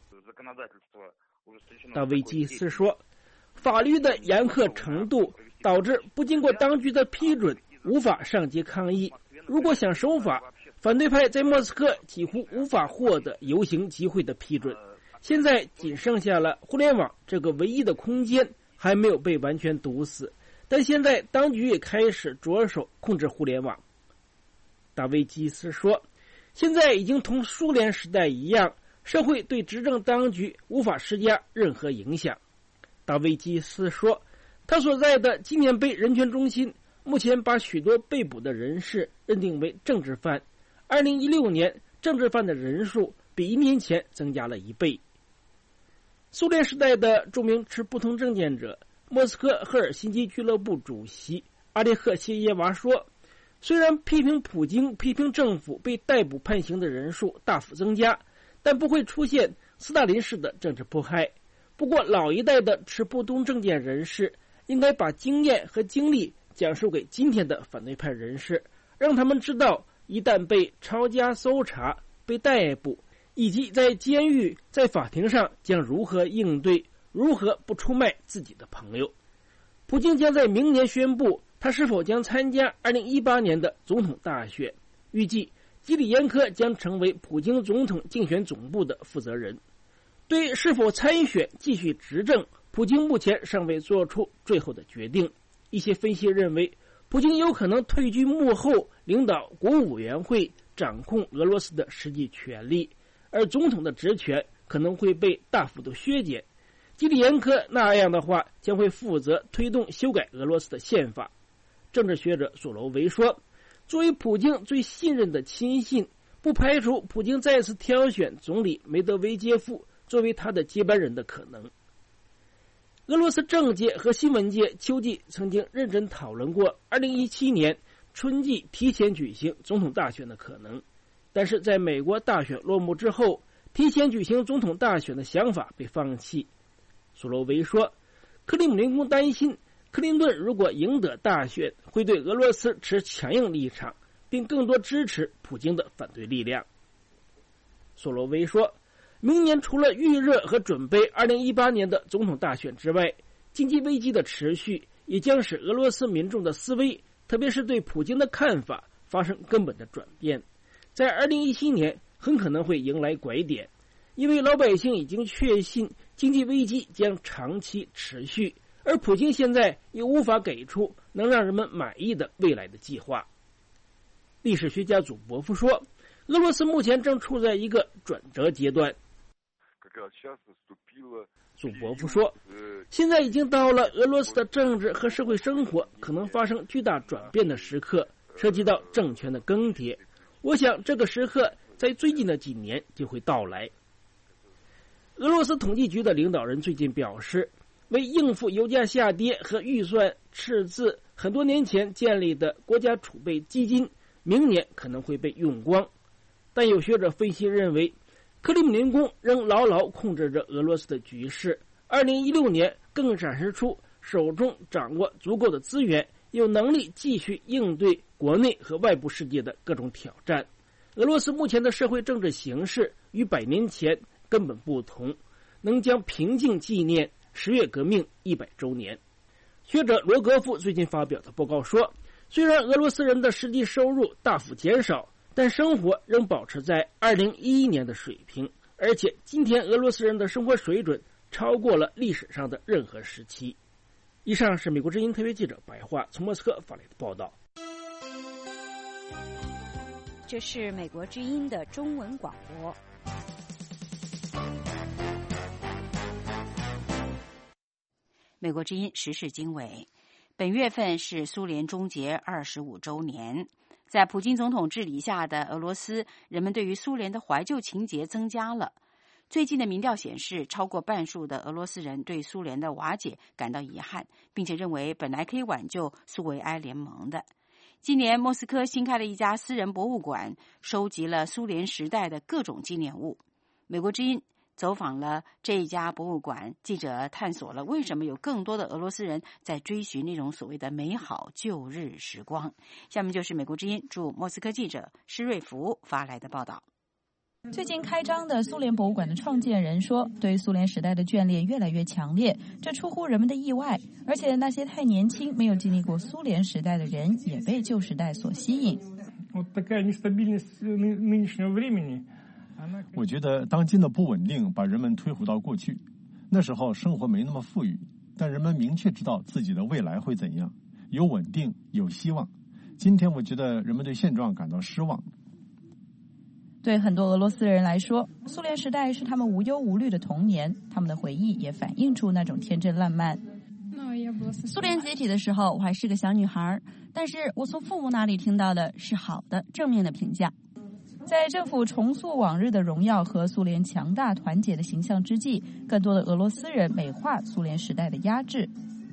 达维基斯说，法律的严苛程度导致不经过当局的批准无法上街抗议，如果想守法，反对派在莫斯科几乎无法获得游行集会的批准。现在仅剩下了互联网这个唯一的空间还没有被完全堵死，但现在当局也开始着手控制互联网。达维基斯说，现在已经同苏联时代一样，社会对执政当局无法施加任何影响。达维基斯说，他所在的纪念碑人权中心目前把许多被捕的人士认定为政治犯。2016年，政治犯的人数比1年前增加了1倍。苏联时代的著名持不同政见者、莫斯科赫尔辛基俱乐部主席阿列赫谢耶娃说，虽然批评普京、批评政府被逮捕判刑的人数大幅增加，但不会出现斯大林式的政治迫害。不过老一代的持不同政见人士应该把经验和经历讲述给今天的反对派人士，让他们知道一旦被抄家搜查、被逮捕，以及在监狱、在法庭上将如何应对，如何不出卖自己的朋友。普京将在明年宣布他是否将参加2018年的总统大选，预计基里延科将成为普京总统竞选总部的负责人。对是否参选继续执政，普京目前尚未做出最后的决定。一些分析认为，普京有可能退居幕后，领导国务委员会，掌控俄罗斯的实际权力，而总统的职权可能会被大幅度削减。基里延科那样的话将会负责推动修改俄罗斯的宪法。政治学者索罗维说，作为普京最信任的亲信，不排除普京再次挑选总理梅德韦杰夫作为他的接班人的可能。俄罗斯政界和新闻界秋季曾经认真讨论过2017年春季提前举行总统大选的可能，但是在美国大选落幕之后，提前举行总统大选的想法被放弃。索罗维说，克里姆林宫担心克林顿如果赢得大选，会对俄罗斯持强硬立场，并更多支持普京的反对力量。索罗维说，明年除了预热和准备2018年的总统大选之外，经济危机的持续也将使俄罗斯民众的思维，特别是对普京的看法发生根本的转变。在2017年很可能会迎来拐点，因为老百姓已经确信经济危机将长期持续，而普京现在也无法给出能让人们满意的未来的计划。历史学家祖博夫说， 俄罗斯目前正处在一个转折阶段。祖博夫说，现在已经到了俄罗斯的政治和社会生活可能发生巨大转变的时刻，涉及到政权的更迭。我想这个时刻在最近的几年就会到来。俄罗斯统计局的领导人最近表示，为应付油价下跌和预算赤字，很多年前建立的国家储备基金明年可能会被用光。但有学者分析认为，克里姆林宫仍牢牢控制着俄罗斯的局势。2016年更展示出手中掌握足够的资源，有能力继续应对国内和外部世界的各种挑战。俄罗斯目前的社会政治形势与100年前根本不同，能将平静纪念10月革命100周年。学者罗格夫最近发表的报告说，虽然俄罗斯人的实际收入大幅减少，但生活仍保持在2011年的水平，而且今天俄罗斯人的生活水准超过了历史上的任何时期。以上是美国之音特别记者白桦从莫斯科发来的报道。 这是美国之音的中文广播。 美国之音时事经纬，本月份是苏联终结25周年。在普京总统治理下的俄罗斯，人们对于苏联的怀旧情节增加了。最近的民调显示，超过半数的俄罗斯人对苏联的瓦解感到遗憾，并且认为本来可以挽救苏维埃联盟的。今年，莫斯科新开了一家私人博物馆，收集了苏联时代的各种纪念物。美国之音走访了这一家博物馆，记者探索了为什么有更多的俄罗斯人在追寻那种所谓的美好旧日时光。下面就是美国之音驻莫斯科记者施瑞福发来的报道。 最近开张的苏联博物馆的创建人说，对苏联时代的眷恋越来越强烈，这出乎人们的意外，而且那些太年轻没有经历过苏联时代的人也被旧时代所吸引。 我觉得当今的不稳定把人们推回到过去，那时候生活没那么富裕，但人们明确知道自己的未来会怎样，有稳定，有希望。今天我觉得人们对现状感到失望。 对很多俄罗斯人来说，苏联时代是他们无忧无虑的童年，他们的回忆也反映出那种天真烂漫。 苏联解体的时候，我还是个小女孩，但是我从父母那里听到的是好的、正面的评价。 在政府重塑往日的荣耀和苏联强大团结的形象之际，更多的俄罗斯人美化苏联时代的压制。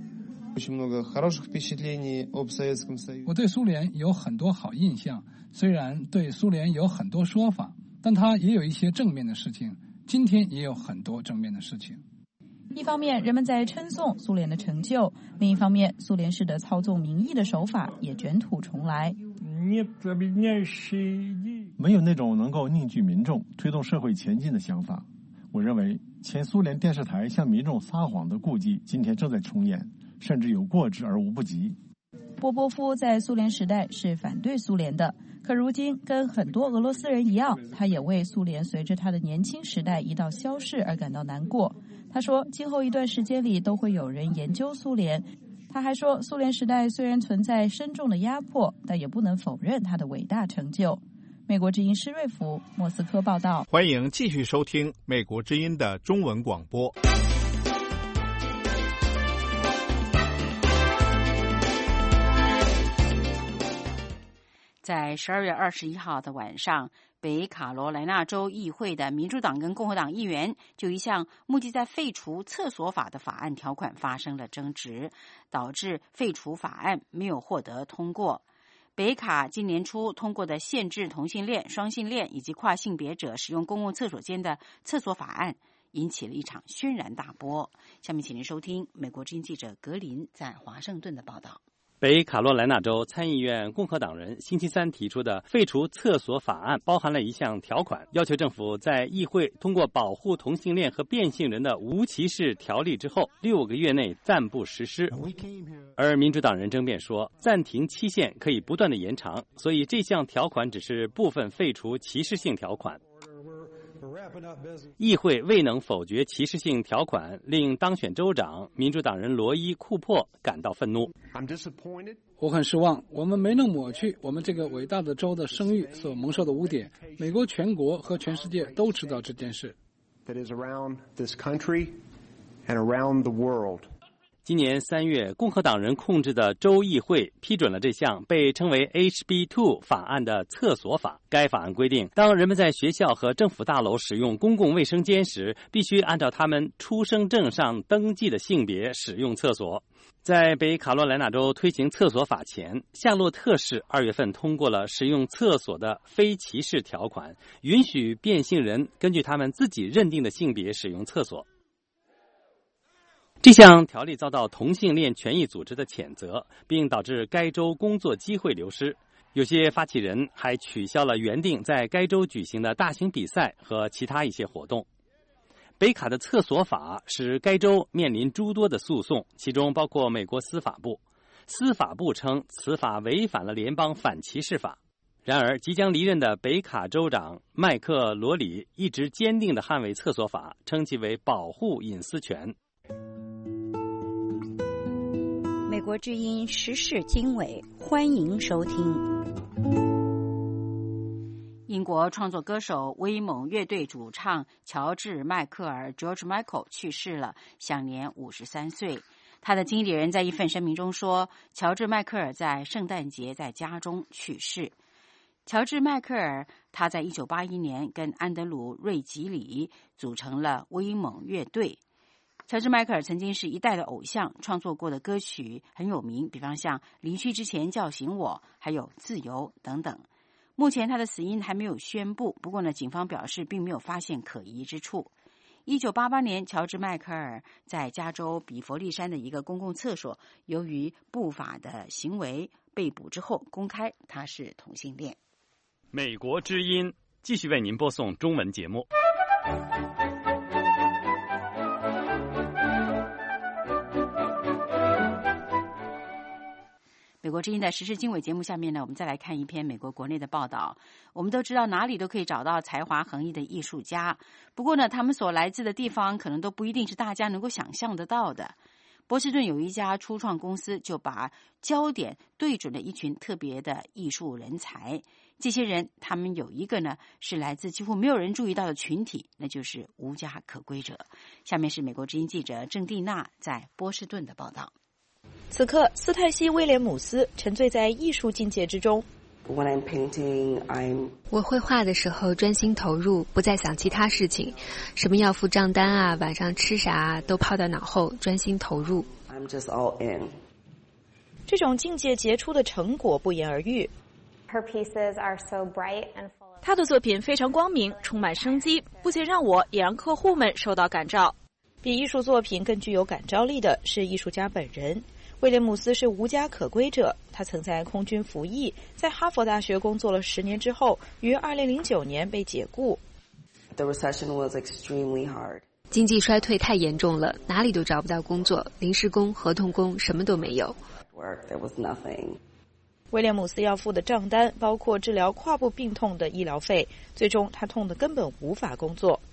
我对苏联有很多好印象，虽然对苏联有很多说法，但它也有一些正面的事情，今天也有很多正面的事情。 一方面人们在称颂苏联的成就，另一方面苏联式的操纵民意的手法也卷土重来。 没有那种能够凝聚民众、推动社会前进的想法。我认为前苏联电视台向民众撒谎的故伎今天正在重演，甚至有过之而无不及。 波波夫在苏联时代是反对苏联的，可如今跟很多俄罗斯人一样，他也为苏联随着他的年轻时代一道消逝而感到难过。他说，今后一段时间里都会有人研究苏联。他还说，苏联时代虽然存在深重的压迫，但也不能否认他的伟大成就。美国之音施瑞福，莫斯科报道。 欢迎继续收听美国之音的中文广播。 在12月21号的晚上，北卡罗来纳州议会的民主党跟共和党议员就一项目的在废除厕所法的法案条款发生了争执，导致废除法案没有获得通过。北卡今年初通过的限制同性恋、双性恋以及跨性别者使用公共厕所间的厕所法案，引起了一场轩然大波。下面请您收听美国之音记者格林在华盛顿的报道。 北卡罗来纳州参议院共和党人星期三提出的废除厕所法案包含了一项条款，要求政府在议会通过保护同性恋和变性人的无歧视条例之后6个月内暂不实施。而民主党人争辩说，暂停期限可以不断的延长，所以这项条款只是部分废除歧视性条款。 议会未能否决歧视性条款，令当选州长民主党人罗伊·库珀感到愤怒。 我很失望，我们没能抹去我们这个伟大的州的声誉所蒙受的污点。美国全国和全世界都知道这件事。 今年3月，共和党人控制的州议会批准了这项被称为 HB2 法案的厕所法。该法案规定，当人们在学校和政府大楼使用公共卫生间时，必须按照他们出生证上登记的性别使用厕所。在北卡罗来纳州推行厕所法前，夏洛特市2月份通过了使用厕所的非歧视条款，允许变性人根据他们自己认定的性别使用厕所。这项条例遭到同性恋权益组织的谴责，并导致该州工作机会流失。有些发起人还取消了原定在该州举行的大型比赛和其他一些活动。北卡的厕所法使该州面临诸多的诉讼，其中包括美国司法部。司法部称此法违反了联邦反歧视法。然而，即将离任的北卡州长麦克罗里一直坚定地捍卫厕所法，称其为保护隐私权。 美国之音时事经纬，欢迎收听。英国创作歌手威猛乐队主唱乔治·迈克尔 （George Michael） 去世了，享年53岁。他的经理人在一份声明中说，乔治·迈克尔在圣诞节在家中去世。乔治·迈克尔他在1981年跟安德鲁·瑞吉里组成了威猛乐队。乔治·迈克尔曾经是一代的偶像，创作过的歌曲很有名，比方像《离去之前叫醒我》还有《自由》等等。目前他的死因还没有宣布，不过呢，警方表示并没有发现可疑之处。1988年，乔治·迈克尔在加州比佛利山的一个公共厕所，由于不法的行为被捕之后，公开他是同性恋。 美国之音继续为您播送中文节目。 美国之音的时事经纬节目下面呢，我们再来看一篇美国国内的报道。我们都知道哪里都可以找到才华横溢的艺术家，不过呢，他们所来自的地方可能都不一定是大家能够想象得到的。波士顿有一家初创公司就把焦点对准了一群特别的艺术人才。这些人他们有一个呢是来自几乎没有人注意到的群体，那就是无家可归者。下面是美国之音记者郑蒂娜在波士顿的报道。 此刻，斯泰西·威廉姆斯沉醉在艺术境界之中。 我绘画的时候专心投入，不再想其他事情，什么要付账单啊，晚上吃啥啊，都抛到脑后，专心投入。 这种境界杰出的成果不言而喻。他的作品非常光明，充满生机，不仅让我，也让客户们受到感召。比艺术作品更具有感召力的是艺术家本人。威廉姆斯是无家可归者，他曾在空军服役，在哈佛大学工作了10年之后，于2009年被解雇。 经济衰退太严重了，哪里都找不到工作，临时工、合同工什么都没有。 威廉姆斯要付的账单包括治疗胯部病痛的医疗费，最终他痛得根本无法工作。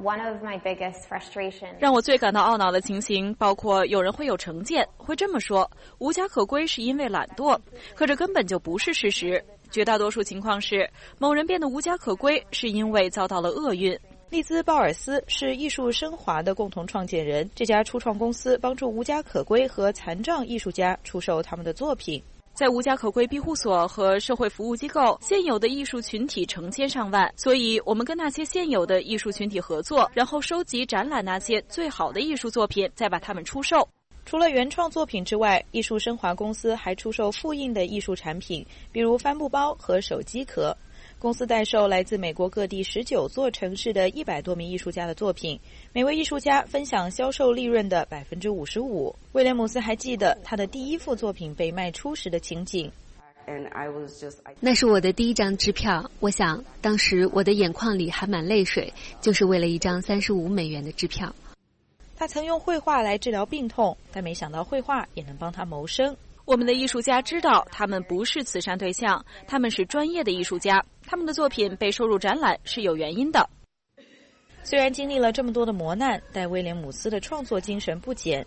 让我最感到懊恼的情形包括有人会有成见，会这么说无家可归是因为懒惰，可这根本就不是事实。绝大多数情况是某人变得无家可归是因为遭到了厄运。利兹·鲍尔斯是艺术升华的共同创建人，这家初创公司帮助无家可归和残障艺术家出售他们的作品。在无家可归庇护所和社会服务机构，现有的艺术群体成千上万，所以我们跟那些现有的艺术群体合作，然后收集展览那些最好的艺术作品，再把它们出售。除了原创作品之外，艺术升华公司还出售复印的艺术产品，比如帆布包和手机壳。公司代售来自美国各地19座城市的100多名艺术家的作品，每位艺术家分享销售利润的 55%。 威廉姆斯还记得他的第一幅作品被卖出时的情景。 那是我的第一张支票，我想当时我的眼眶里含满泪水，就是为了一张$35的支票。 他曾用绘画来治疗病痛，但没想到绘画也能帮他谋生。我们的艺术家知道他们不是慈善对象，他们是专业的艺术家，他们的作品被收入展览是有原因的。 虽然经历了这么多的磨难，但威廉姆斯的创作精神不减。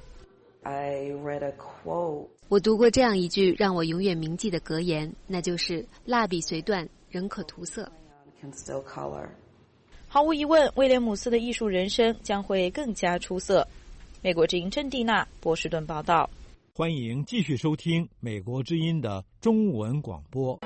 我读过这样一句让我永远铭记的格言，那就是蜡笔随断，仍可涂色。 毫无疑问，威廉姆斯的艺术人生将会更加出色。美国之音郑蒂娜波士顿报道。 欢迎继续收听美国之音的中文广播。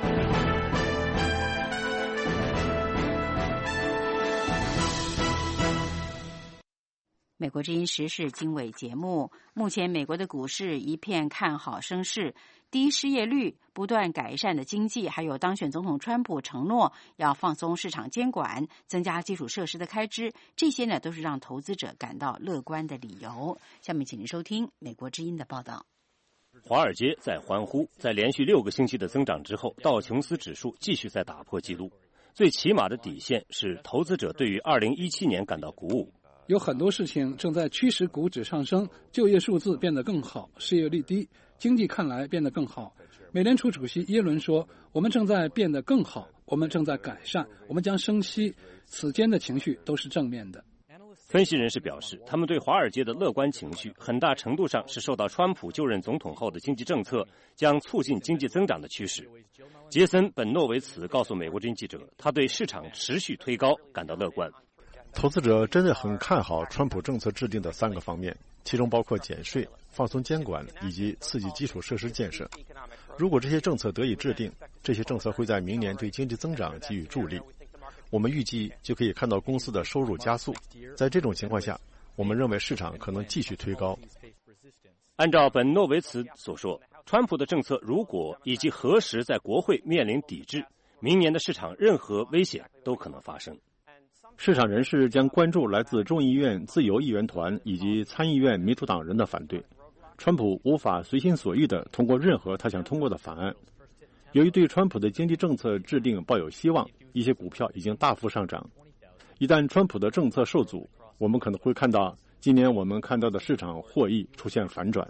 美国之音时事经纬节目，目前美国的股市一片看好声势，低失业率、不断改善的经济，还有当选总统川普承诺要放松市场监管、增加基础设施的开支，这些呢都是让投资者感到乐观的理由。下面请您收听美国之音的报道。 华尔街在欢呼，在连续6个星期的增长之后，道琼斯指数继续在打破纪录。最起码的底线是投资者对于2017年感到鼓舞。 有很多事情正在驱使股指上升，就业数字变得更好，失业率低，经济看来变得更好。美联储主席耶伦说，我们正在变得更好，我们正在改善，我们将升息，此间的情绪都是正面的。 分析人士表示，他们对华尔街的乐观情绪很大程度上是受到川普就任总统后的经济政策将促进经济增长的趋势。杰森·本诺维茨告诉美国之音记者，他对市场持续推高感到乐观。 投资者真的很看好川普政策制定的3个方面，其中包括减税、放松监管以及刺激基础设施建设。如果这些政策得以制定，这些政策会在明年对经济增长给予助力。我们预计就可以看到公司的收入加速。在这种情况下，我们认为市场可能继续推高。 按照本诺维茨所说，川普的政策如果以及何时在国会面临抵制，明年的市场任何危险都可能发生。 市场人士将关注来自众议院自由议员团以及参议院民主党人的反对。川普无法随心所欲地通过任何他想通过的法案。由于对川普的经济政策制定抱有希望，一些股票已经大幅上涨。一旦川普的政策受阻，我们可能会看到今年我们看到的市场获益出现反转。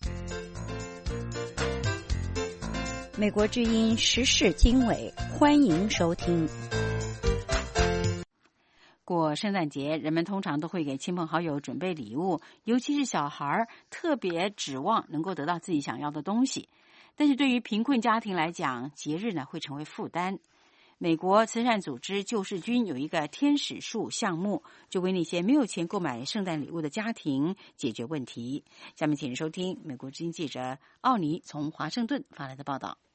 美国之音时事经纬，欢迎收听。过圣诞节，人们通常都会给亲朋好友准备礼物，尤其是小孩，特别指望能够得到自己想要的东西。但是对于贫困家庭来讲，节日呢会成为负担。美国慈善组织救世军有一个天使树项目，就为那些没有钱购买圣诞礼物的家庭解决问题。下面请您收听美国之音记者奥尼从华盛顿发来的报道。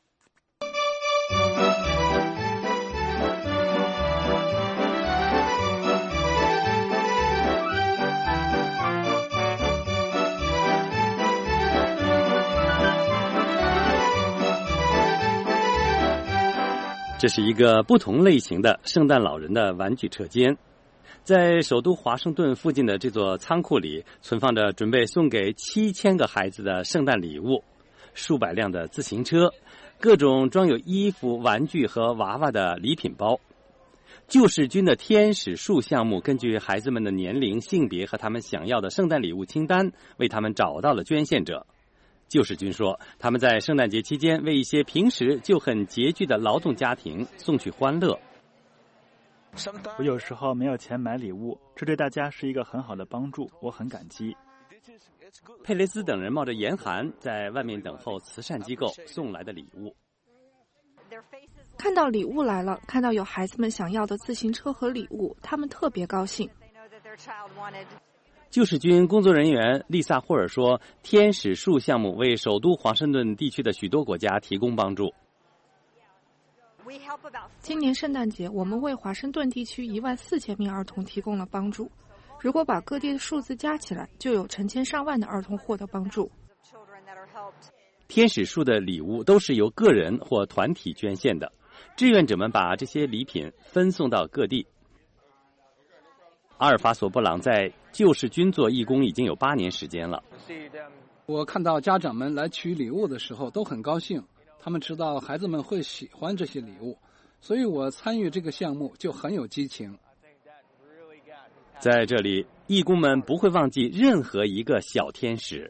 这是一个不同类型的圣诞老人的玩具车间。在首都华盛顿附近的这座仓库里，存放着准备送给7000个孩子的圣诞礼物，数百辆的自行车，各种装有衣服、玩具和娃娃的礼品包。救世军的天使树项目根据孩子们的年龄、性别和他们想要的圣诞礼物清单，为他们找到了捐献者。救世军说，他们在圣诞节期间为一些平时就很拮据的劳动家庭送去欢乐。 我有时候没有钱买礼物，这对大家是一个很好的帮助，我很感激。 佩雷斯等人冒着严寒在外面等候慈善机构送来的礼物。 看到礼物来了，看到有孩子们想要的自行车和礼物，他们特别高兴。 救世军工作人员丽萨·霍尔说，天使树项目为首都华盛顿地区的许多国家提供帮助。 今年圣诞节，我们为华盛顿地区14000名儿童提供了帮助。如果把各地的数字加起来，就有成千上万的儿童获得帮助。 天使树的礼物都是由个人或团体捐献的，志愿者们把这些礼品分送到各地。阿尔法索布朗在救世军做义工已经有8年时间了。 我看到家长们来取礼物的时候都很高兴，他们知道孩子们会喜欢这些礼物，所以我参与这个项目就很有激情。 在这里，义工们不会忘记任何一个小天使。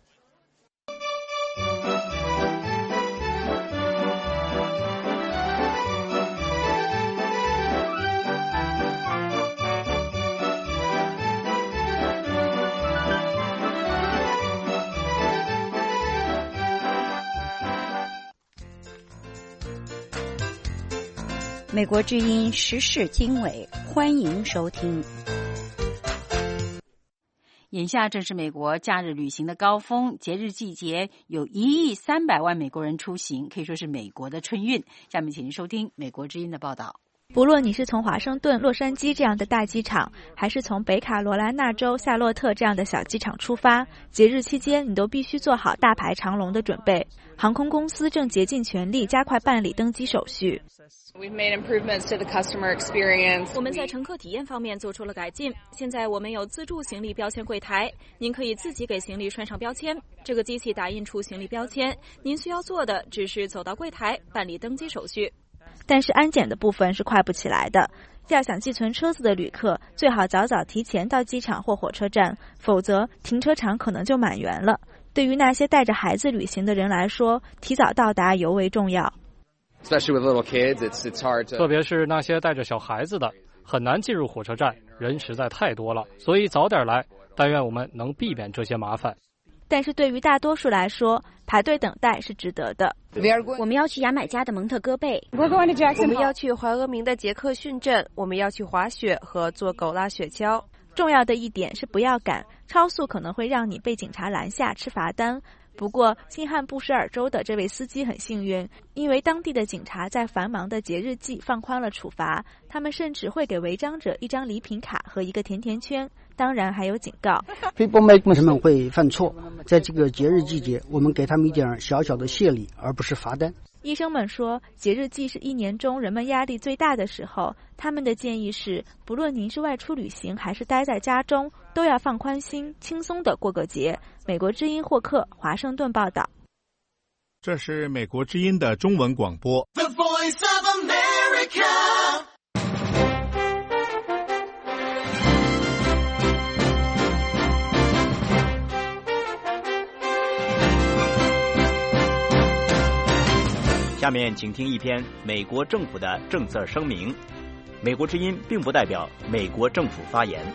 美国之音时事经纬，欢迎收听。 眼下正是美国假日旅行的高峰，节日季节有1.3亿美国人出行，可以说是美国的春运。下面请您收听美国之音的报道。 不论你是从华盛顿、洛杉矶这样的大机场，还是从北卡罗来纳州夏洛特这样的小机场出发，节日期间你都必须做好大排长龙的准备。航空公司正竭尽全力加快办理登机手续。 我们在乘客体验方面做出了改进，现在我们有自助行李标签柜台，您可以自己给行李拴上标签，这个机器打印出行李标签，您需要做的只是走到柜台办理登机手续。 但是安检的部分是快不起来的，要想寄存车子的旅客，最好早早提前到机场或火车站，否则停车场可能就满员了。对于那些带着孩子旅行的人来说，提早到达尤为重要。 特别是那些带着小孩子的，很难进入火车站，人实在太多了，所以早点来，但愿我们能避免这些麻烦。 但是对于大多数来说，排队等待是值得的。 我们要去牙买加的蒙特哥贝， 我们要去怀俄明的杰克逊镇，我们要去滑雪和坐狗拉雪橇。 重要的一点是不要赶，超速可能会让你被警察拦下吃罚单。不过新罕布什尔州的这位司机很幸运，因为当地的警察在繁忙的节日季放宽了处罚，他们甚至会给违章者一张礼品卡和一个甜甜圈，当然还有警告。 为什么会犯错？在这个节日季节，我们给他们一点小小的谢礼，而不是罚单。 医生们说，节日季是一年中人们压力最大的时候，他们的建议是，不论您是外出旅行还是待在家中，都要放宽心，轻松地过个节。美国之音霍克，华盛顿报道。 这是美国之音的中文广播。The Voice of America。 下面请听一篇美国政府的政策声明。美国之音并不代表美国政府发言。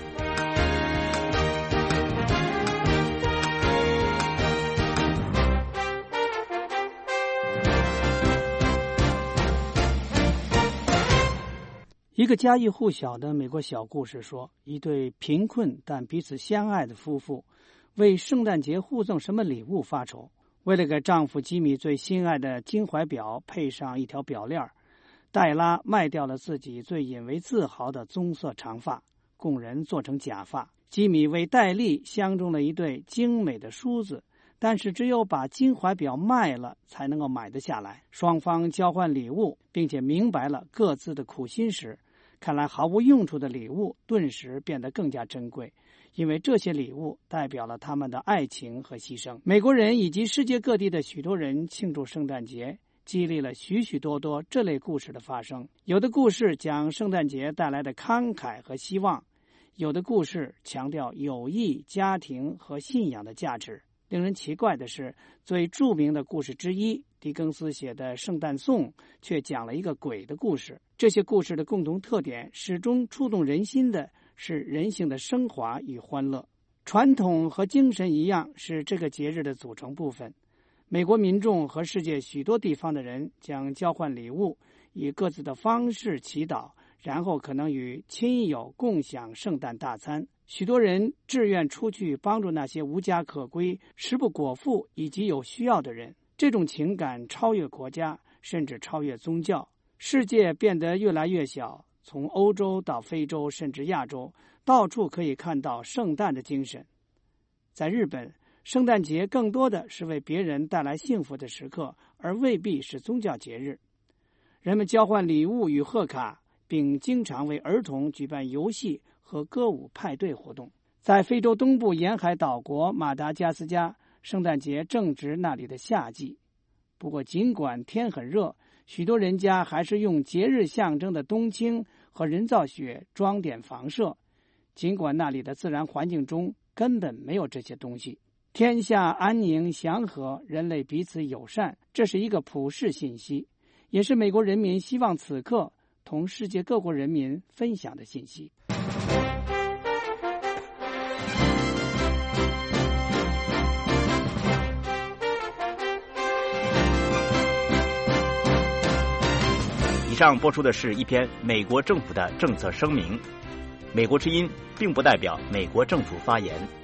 一个家喻户晓的美国小故事说，一对贫困但彼此相爱的夫妇为圣诞节互赠什么礼物发愁。为了给丈夫吉米最心爱的金怀表配上一条表链，黛拉卖掉了自己最引为自豪的棕色长发，供人做成假发。吉米为戴丽相中了一对精美的梳子，但是只有把金怀表卖了才能够买得下来。双方交换礼物，并且明白了各自的苦心时，看来毫无用处的礼物顿时变得更加珍贵，因为这些礼物代表了他们的爱情和牺牲。美国人以及世界各地的许多人庆祝圣诞节，激励了许许多多这类故事的发生。有的故事讲圣诞节带来的慷慨和希望，有的故事强调友谊、家庭和信仰的价值。令人奇怪的是，最著名的故事之一，狄更斯写的《圣诞颂》却讲了一个鬼的故事。这些故事的共同特点，始终触动人心的是人性的升华与欢乐。传统和精神一样，是这个节日的组成部分。美国民众和世界许多地方的人将交换礼物，以各自的方式祈祷，然后可能与亲友共享圣诞大餐。许多人志愿出去帮助那些无家可归、食不果腹以及有需要的人。这种情感超越国家，甚至超越宗教。世界变得越来越小，从欧洲到非洲甚至亚洲，到处可以看到圣诞的精神。在日本，圣诞节更多的是为别人带来幸福的时刻，而未必是宗教节日。人们交换礼物与贺卡，并经常为儿童举办游戏和歌舞派对活动。在非洲东部沿海岛国马达加斯加，圣诞节正值那里的夏季。不过尽管天很热，许多人家还是用节日象征的冬青和人造雪装点房舍，尽管那里的自然环境中根本没有这些东西。天下安宁祥和，人类彼此友善，这是一个普世信息，也是美国人民希望此刻同世界各国人民分享的信息。 以上播出的是一篇美国政府的政策声明。美国之音并不代表美国政府发言。